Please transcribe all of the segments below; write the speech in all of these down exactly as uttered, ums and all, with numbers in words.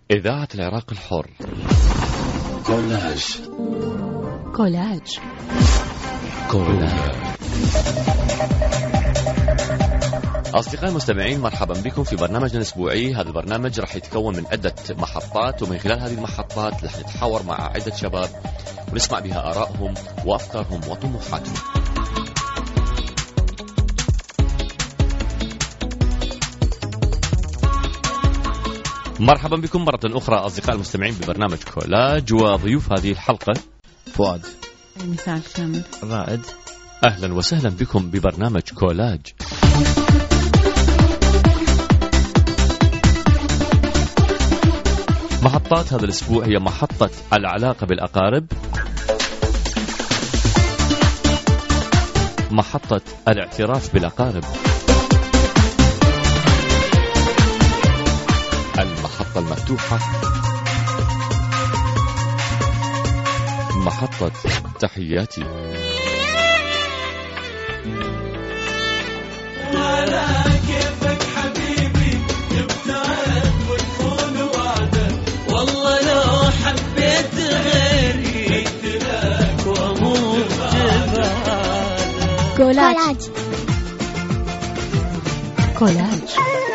إذاعة العراق الحر. كولاج كولاج كولاج. أصدقائي المستمعين، مرحبا بكم في برنامجنا الأسبوعي. هذا البرنامج راح يتكون من عدة محطات، ومن خلال هذه المحطات راح نتحاور مع عدة شباب ونسمع بها آرائهم وأفكارهم وطموحاتهم. مرحبا بكم مرة أخرى أصدقائي المستمعين ببرنامج كولاج، وضيوف هذه الحلقة فؤاد، مثال كامل، رائد. أهلا وسهلا بكم ببرنامج كولاج. محطات هذا الأسبوع هي محطة العلاقة بالأقارب، محطة الاعتراف بالأقارب، المحطة المفتوحة، محطة تحياتي. ولا كيفك حبيبي نبتعد ونكون وعدا، والله لو حبيت غيري اقتلك واموت جبال. كولاج كولاج.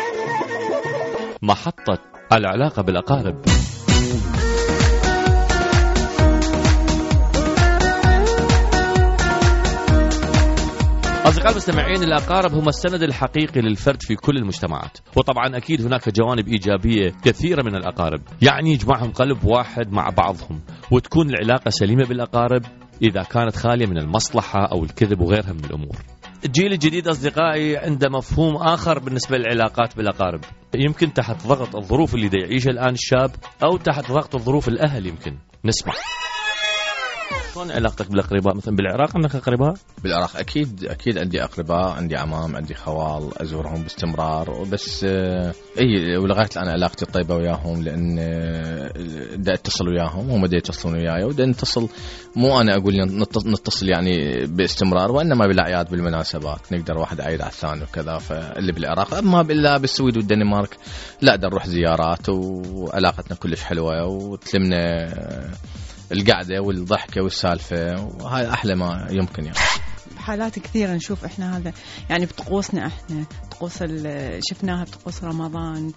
محطة العلاقة بالأقارب. أصدقائي المستمعين، الأقارب هم السند الحقيقي للفرد في كل المجتمعات، وطبعا أكيد هناك جوانب إيجابية كثيرة من الأقارب، يعني يجمعهم قلب واحد مع بعضهم، وتكون العلاقة سليمة بالأقارب إذا كانت خالية من المصلحة أو الكذب وغيرها من الأمور. الجيل الجديد أصدقائي عنده مفهوم آخر بالنسبة للعلاقات بالأقارب، يمكن تحت ضغط الظروف اللي دا يعيشها الآن الشاب، أو تحت ضغط الظروف الأهل. يمكن نسمع شلون علاقتك بالأقرباء؟ مثلا بالعراق عندك أقرباء؟ بالعراق أكيد أكيد عندي أقرباء، عندي عمام، عندي خوال، أزورهم باستمرار، بس آه أي ولغاية الآن علاقتي طيبة وياهم، لأن آه دا أتصل وياهم وهم دا يتصلون وياي، ودا نتصل. مو أنا أقول نتصل يعني باستمرار، وإنما بالأعياد بالمناسبات نقدر واحد عيد على الثاني وكذا. فاللي بالعراق، أما بالله بالسويد والدنمارك لا، دا نروح زيارات وعلاقتنا كلش حلوة، وتلمنا القعدة والضحكة والسالفة، وهاي أحلى ما يمكن. يعني حالات كثيرة نشوف إحنا هذا، يعني بطقوسنا إحنا طقوس شفناها بطقوس رمضان،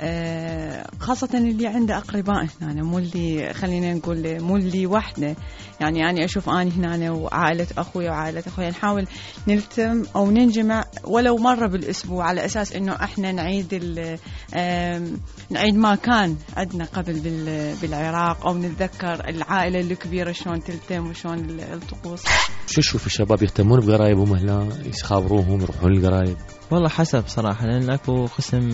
خاصة اللي عنده أقرباء هنا، مو اللي خلينا نقول مو اللي وحده. يعني يعني أشوف أنا هنا وعائلة أخوي وعائلة أخوي نحاول نلتم أو ننجمع ولو مرة بالأسبوع، على أساس إنه إحنا نعيد نعيد ما كان عندنا قبل بالعراق، أو نتذكر العائلة الكبيرة شلون تلتم وشلون الطقوس. شو شوف الشباب يهتمون بقرايبهم هنا، يخابروهم، يروحون للقرايب؟ والله حسب صراحة، لأن أكو قسم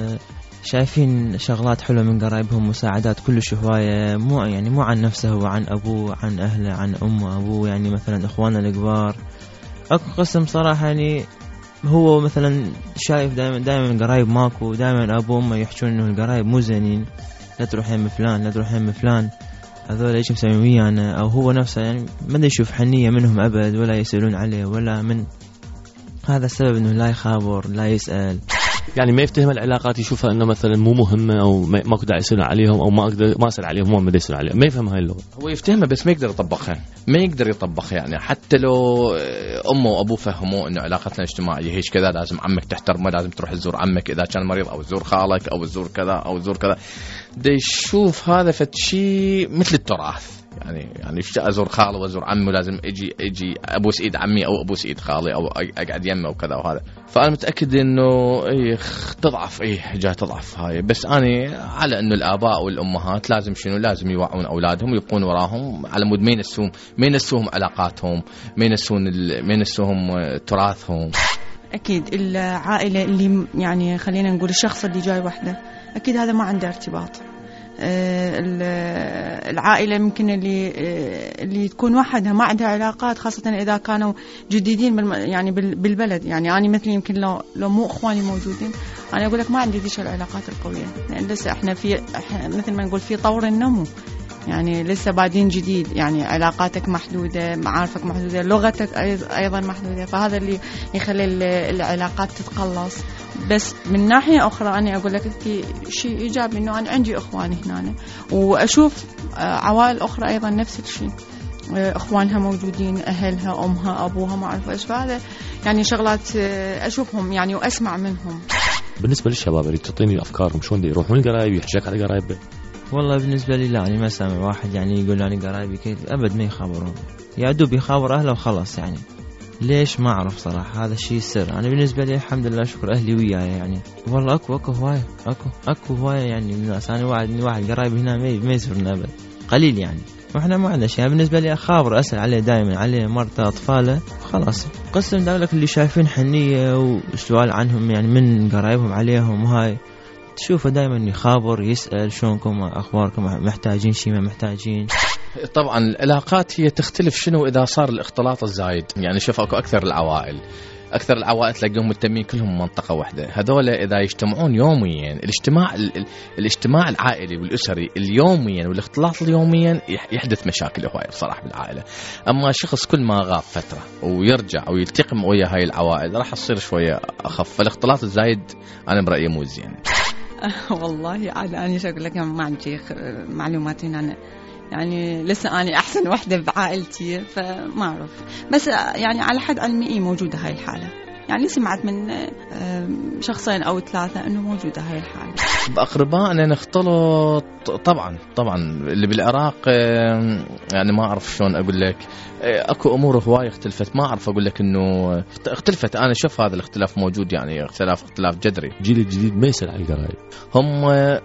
شايفين شغلات حلوة من قرايبهم، مساعدات كلش هواية، مو يعني مو عن نفسه، هو عن أبوه، عن أهله، عن أمه، أبوه، يعني مثلا إخواننا الكبار. أكو قسم صراحة يعني هو مثلا شايف دائما دائما قرايب ماكو، دائما أبوه وأمه يحكون إنه القرايب مو زينين، لا تروح يم فلان، لا تروح يم فلان، هذول ايش مسوين ويانا. او هو نفسه يعني ما يشوف حنية منهم ابد، ولا يسألون عليه، ولا من هذا السبب انه لا يخابر، لا يسأل، يعني ما يفتهم العلاقات، يشوفها انه مثلا مو مهمه، او ما كنت يسألون عليهم، او ما اقدر ما اسال عليهم، هم ما يسألون عليهم. ما يفهم هاي اللغه. هو يفتهمها بس ما يقدر يطبقها، ما يقدر يطبقها. يعني حتى لو امه وابوه فهموه انه علاقتنا الاجتماعيه هيش كذا، لازم عمك تحترمه، لازم تروح تزور عمك اذا كان مريض، او تزور خالك، او تزور كذا او تزور كذا. دا يشوف هذا فتشي مثل التراث، يعني يعني ازور خاله وازور عمي، ولازم اجي اجي ابوس ايد عمي او ابوس ايد خالي او اقعد يمه وكذا وهذا. فانا متاكد انه ايه تضعف، ايه جاي تضعف هاي. بس انا على انه الاباء والامهات لازم شنو، لازم يوعون اولادهم ويبقون وراهم، على مود ما ينسوهم ما ينسوهم علاقاتهم، ما ينسون ما ينسوهم تراثهم. اكيد العائله اللي يعني خلينا نقول الشخص اللي جاي وحده، اكيد هذا ما عنده ارتباط. العائلة ممكن اللي اللي تكون وحدها ما عندها علاقات، خاصة إذا كانوا جديدين يعني بالبلد. يعني أنا مثلي يمكن لو لو مو إخواني موجودين، أنا أقول لك ما عندي ذيك العلاقات القوية، لأن لسه إحنا في إحنا مثل ما نقول في طور النمو. يعني لسه بادين جديد، يعني علاقاتك محدودة، معارفك محدودة، لغتك أيضا محدودة، فهذا اللي يخلي العلاقات تتقلص. بس من ناحية أخرى أنا أقول لك شيء إيجابي، إنه أنا عندي إخواني هنا وأشوف عوائل أخرى أيضا نفس الشيء، إخوانها موجودين، أهلها، أمها، أبوها، ما أعرف إيش. فهذا يعني شغلات أشوفهم يعني وأسمع منهم. بالنسبة للشباب اللي تعطيني أفكارهم شلون دي يروحون القرايب، يحجك على قرايبه؟ والله بالنسبة لي لا، يعني ما سامع واحد يعني يقول أنا قرايبي كيف، أبد ما يخابرون، يا دوب يخابر أهله وخلاص. يعني ليش ما أعرف صراحة، هذا الشيء سر. أنا بالنسبة لي الحمد لله شكر أهلي وياي، يعني والله أكو أكو هواية أكو أكو هواية يعني من الناس. أنا واحد واحد قرايب هنا ما يزورنا أبد، قليل يعني، وإحنا ما عندنا شيء. يعني بالنسبة لي أخابر، أسأل عليه دائما، عليه مرته، أطفاله، خلاص. قسم دولك اللي شايفين حنية وسؤال عنهم يعني من قرايبهم عليهم، وهاي تشوفه دائما يخابر، يسأل شلونكم، أخباركم، محتاجين شيء ما محتاجين. طبعا العلاقات هي تختلف شنو إذا صار الاختلاط الزايد. يعني شوف أكو أكثر العوائل أكثر العوائل تلاقيهم متمين كلهم منطقة واحدة، هذول إذا يجتمعون يوميا، الاجتماع الاجتماع العائلي والأسري اليوميا والاختلاط اليوميا يحدث مشاكل هواية بصراحة بالعائلة. أما شخص كل ما غاب فترة ويرجع ويلتقم ويا هاي العوائل راح تصير شوية أخف. فالاختلاط الزايد أنا برأيي مو زين. والله عاد أنا شو أقول لك، ما عندي معلومات هنا، يعني لسه أنا أحسن وحدة بعائلتي فما أعرف. بس يعني على حد علمي إيه موجودة هاي الحالة، يعني سمعت من شخصين أو ثلاثة أنه موجودة هاي الحالة. بأقربائنا نختلط طبعا طبعا. اللي بالعراق يعني ما أعرف شلون أقول لك، أكو أمور هواية اختلفت، ما أعرف أقول لك إنه اختلفت. أنا شوف هذا الاختلاف موجود، يعني اختلاف اختلاف جذري. الجيل الجديد ما يسأل عن القرايب، هم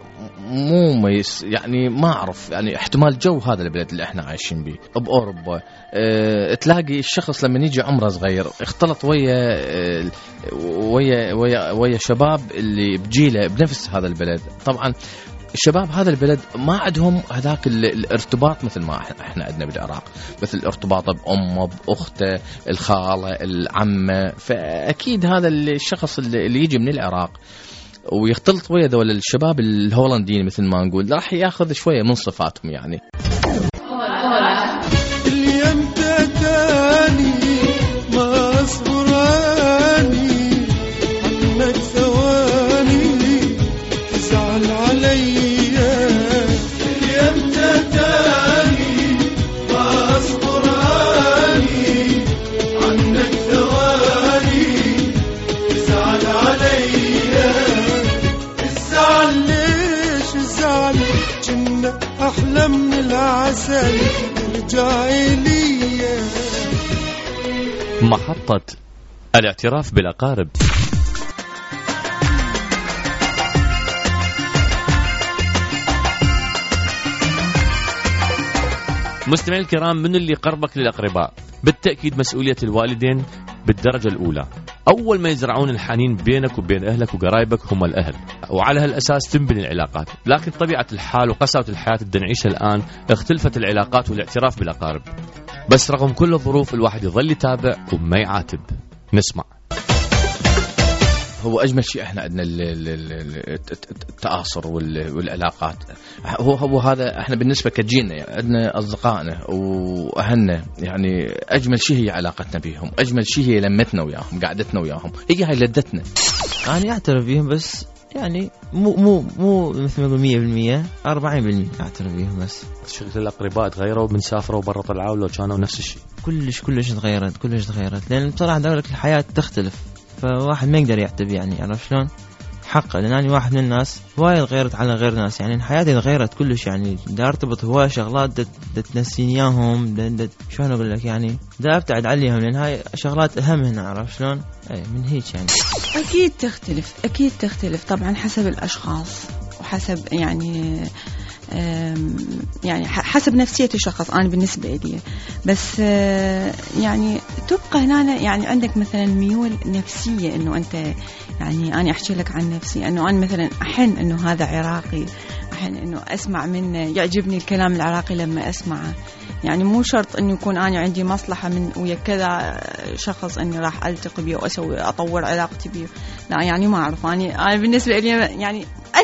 مو ميس يعني ما أعرف، يعني احتمال جو هذا البلد اللي احنا عايشين به بأوروبا. اه تلاقي الشخص لما يجي عمره صغير اختلط ويا اه ويا ويا ويا شباب اللي بجيله بنفس هذا البلد. طبعا الشباب هذا البلد ما عندهم هذاك الارتباط مثل ما احنا عندنا بالعراق، مثل الارتباط بأمه، بأخته، الخالة، العمة. فأكيد هذا الشخص اللي يجي من العراق ويختلط ويا ذول الشباب الهولنديين مثل ما نقول راح ياخذ شوية من صفاتهم. يعني اليوم تاني ما أصبراني عنك ثواني تزعل عليا. اليوم تاني ما أصبراني عنك ثواني تزعل عليا. الزعل ليش الزعل جنة أحلى من العسل الجاهلية. محطة الاعتراف بالأقارب. مستمعين الكرام، من اللي قربك للأقرباء؟ بالتأكيد مسؤولية الوالدين بالدرجة الأولى. أول ما يزرعون الحنين بينك وبين أهلك وقرايبك هم الأهل، وعلى هالأساس تنبني العلاقات. لكن طبيعة الحال وقساوة الحياة اللي نعيشها الآن اختلفت العلاقات والاعتراف بالأقارب. بس رغم كل الظروف الواحد يظل يتابع وما يعاتب. نسمع. هو أجمل شيء إحنا عندنا التآصر والعلاقات. هو هو هذا إحنا بالنسبة كجيلنا يعني عندنا أصدقائنا وأهلنا، يعني أجمل شيء هي علاقتنا بهم، أجمل شيء هي لمتنا وياهم، قعدتنا وياهم، هي هاي لذتنا. أنا أعترف بهم بس يعني مو مو مو مثل ما نقول مية بالمية، أربعين بالمية أعترف بهم بس. شكل الأقرباء تغيروا من سافروا برا طلعوا لو كانوا نفس الشيء؟ كلش كلش تغيرت كلش تغيرت لأن بصراحة دولة الحياة تختلف، فواحد ما يقدر يعتب يعني عرف شلون حقه. لأن أنا واحد من الناس هواي تغيرت على غير ناس، يعني حياتي تغيرت كلش، يعني دا ارتبط هواي شغلات تنسيني اياهم، شلون اقول لك يعني دا ابتعد عليهم لأن هاي شغلات اهم هنا عرف شلون. اي من هيك يعني اكيد تختلف اكيد تختلف طبعا حسب الاشخاص وحسب يعني يعني حسب نفسية الشخص. أنا بالنسبة لي بس يعني تبقى هنا يعني عندك مثلا ميول نفسية إنه أنت يعني أنا أحكي لك عن نفسي إنه أنا مثلا أحن إنه هذا عراقي، أحن إنه أسمع منه، يعجبني الكلام العراقي لما أسمعه. يعني مو شرط إنه يكون أنا عندي مصلحة من ويا كذا شخص إني راح ألتقي بيه وأسوي أطور علاقتي بيه، لا يعني ما أعرف. أنا أنا بالنسبة لي يعني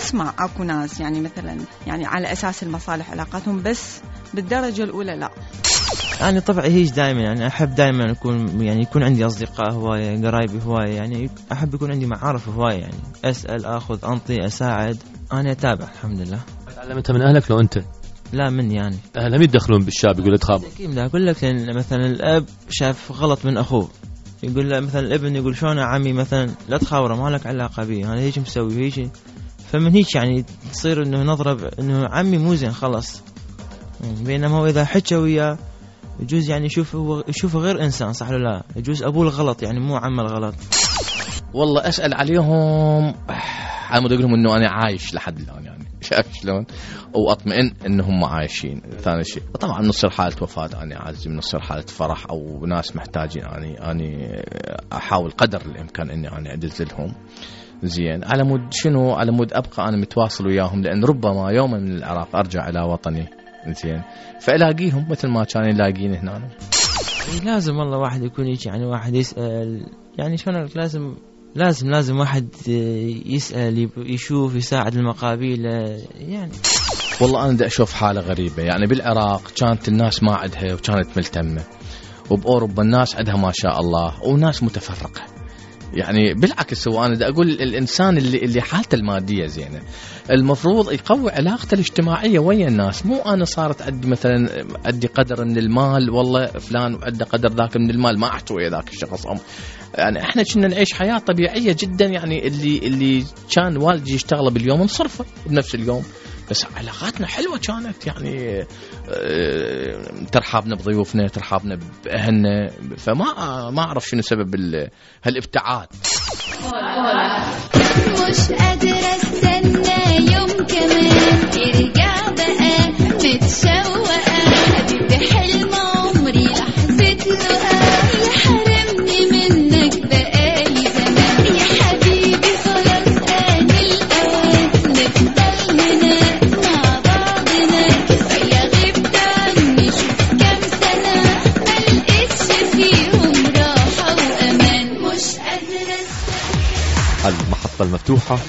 أسمع أكو ناس يعني مثلا يعني على أساس المصالح علاقاتهم، بس بالدرجة الأولى لا. أنا طبعي هيج دائما، يعني أحب دائما أكون يعني يكون عندي أصدقاء هواية، قرايبي هواية، يعني أحب يكون عندي معارف هواية، يعني أسأل أخذ أنطي أساعد، أنا أتابع الحمد لله. تعلمت من أهلك لو أنت؟ لا من يعني أهلهم يتدخلون بالشاب يقول تخاف؟ أكيد لا أقول لك، لأن مثلا الأب شاف غلط من أخوه يقول له مثلا الابن يقول شلون عمي مثلا لا تخاوره ما لك علاقة بيه، أنا هيك مسوي هيك، فمن هيك يعني تصير إنه نضرب إنه عمي مو زين خلاص. بينما هو إذا حكى وياه يجوز يعني يشوف هو يشوفه غير إنسان، صح ولا لا؟ يجوز أبوه الغلط يعني مو عمه الغلط. والله أسأل عليهم على مود أقولهم إنه أنا عايش لحد الآن، يعني شايف شلون، وأطمئن إنهم عايشين. ثاني شيء طبعا نصير حالة وفاة أنا أعزم، نصير حالة فرح أو ناس محتاجين، يعني أنا أحاول قدر الإمكان إني أنا أدز لهم زين، على مود شنو، على مود أبقى أنا متواصل وياهم، لأن ربما يوما من العراق أرجع إلى وطني زين، فألاقيهم مثل ما كانوا يلاقين هنا. لازم والله واحد يكون يجي يعني واحد يسأل، يعني شلون لازم لازم لازم واحد يسأل يشوف يساعد المقابيل يعني. والله أنا دا أشوف حالة غريبة، يعني بالعراق كانت الناس ما عندها وكانت ملتمة، وبأوروبا الناس عندها ما شاء الله وناس متفرقة، يعني بالعكس هو أنا دا أقول الإنسان اللي اللي حالته المادية زينة المفروض يقوي علاقته الاجتماعية ويا الناس، مو أنا صارت أدي مثلا أدي قدر من المال، والله فلان أدى قدر ذاك من المال ما أحتوي ذاك الشخص. يعني احنا كنا نعيش حياة طبيعية جدا، يعني اللي اللي كان والدي يشتغله باليوم نصرفه بنفس اليوم، بس علاقاتنا حلوة كانت، يعني اه ترحابنا بضيوفنا، ترحابنا بأهلنا، فما ما أعرف شنو سبب هالابتعاد. مش قادرة استنى يوم كمان ارجع بقى متشوقة، حبيبي حلم عمري لحظة لقاء، يحرمني منك بقالي زمان، يا حبيبي خلاص آن الأوان نفضل هنا مع بعضنا، كفاية غبت عني شوف كام سنة ملقتش فيهم راحة وأمان، مش قادرة استنى. المحطة المفتوحة.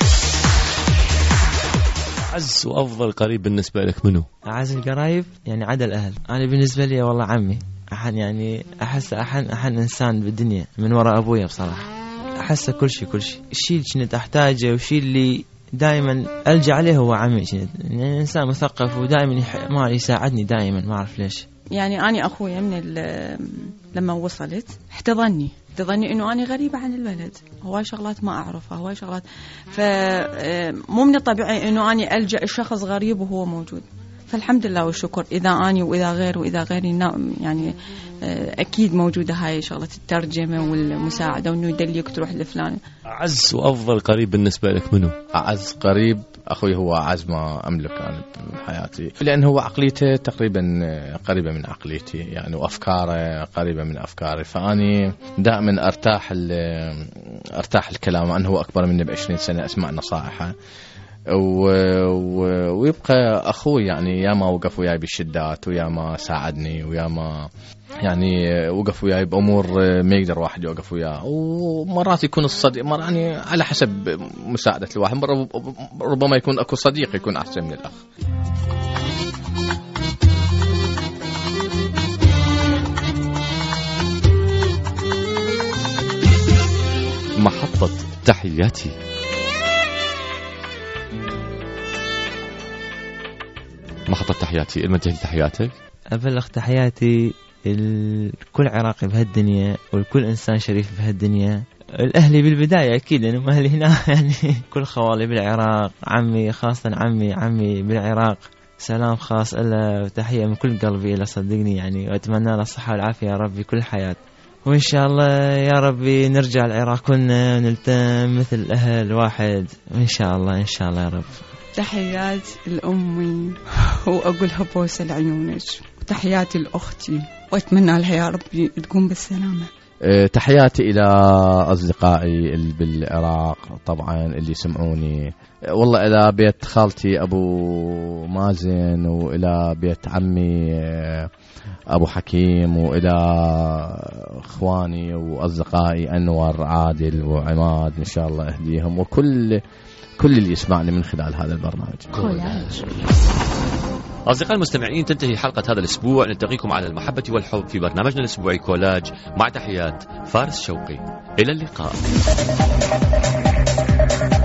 أعز وأفضل قريب بالنسبة لك منه؟ أعز القرايب يعني عدا الأهل، أنا بالنسبة لي والله عمي أحن، يعني أحس أحن أحن إنسان بالدنيا من وراء أبويا بصراحة، أحس كل شيء كل شيء الشيء اللي كنت أحتاجه والشيء اللي دائما ألجأ عليه هو عمي، يعني إنسان مثقف ودائما ما يساعدني دائما، ما أعرف ليش. يعني أنا أخويا من لما وصلت احتضني احتضني إنه أنا غريبة عن البلد، هواي شغلات ما أعرفها، هواي شغلات، فمو من الطبيعي إنه أنا ألجأ الشخص غريب وهو موجود، فالحمد لله والشكر. إذا أنا وإذا غير وإذا غيري يعني أكيد موجودة هاي شغلة الترجمة والمساعدة وإنه يدليك تروح لفلان. أعز وأفضل قريب بالنسبة لك منه؟ أعز قريب أخوي هو أعز ما أملك أنا بحياتي، لأن هو عقليته تقريبا قريبة من عقليتي، يعني وأفكاره قريبة من أفكاري، فأني دائما أرتاح أرتاح الكلام عنه، هو أكبر مني بعشرين سنة، أسمع نصائحه، و... و... ويبقى أخوي يعني يا ما وقف وياي بالشدات، ويا ما ساعدني، ويا ما يعني وقف وياي بأمور ما يقدر واحد يوقف وياه، ومرات يكون الصديق مر يعني على حسب مساعدة الواحد، ربما يكون أكو صديق يكون أحسن من الأخ. محطة تحياتي. محطة تحياتي، المنتهي تحياتك. أبلغ تحياتي لكل عراقي بهالدنيا ولكل إنسان شريف بهالدنيا، الأهلي بالبداية أكيد لأنه أهلي هنا، يعني كل خوالي بالعراق، عمي خاصة عمي عمي بالعراق سلام خاص له وتحية من كل قلبي له صدقني، يعني وأتمنى له الصحة والعافية يا ربي كل حياة، وإن شاء الله يا ربي نرجع العراق كلنا ونلتم مثل الأهل واحد، وإن شاء الله إن شاء الله يا رب. تحيات لأمي وأقولها بوسة لعيونك، وتحياتي لأختي وأتمنى لها يا ربي تقوم بالسلامة. تحياتي إلى أصدقائي اللي بالعراق طبعا اللي سمعوني، والله إلى بيت خالتي أبو مازن، وإلى بيت عمي أبو حكيم، وإلى إخواني وأصدقائي أنور عادل وعماد إن شاء الله أهديهم، وكل كل اللي يسمعني من خلال هذا البرنامج. كولاج. أصدقائي المستمعين، تنتهي حلقة هذا الأسبوع. نلتقيكم على المحبة والحب في برنامجنا الأسبوعي كولاج، مع تحيات فارس شوقي. إلى اللقاء.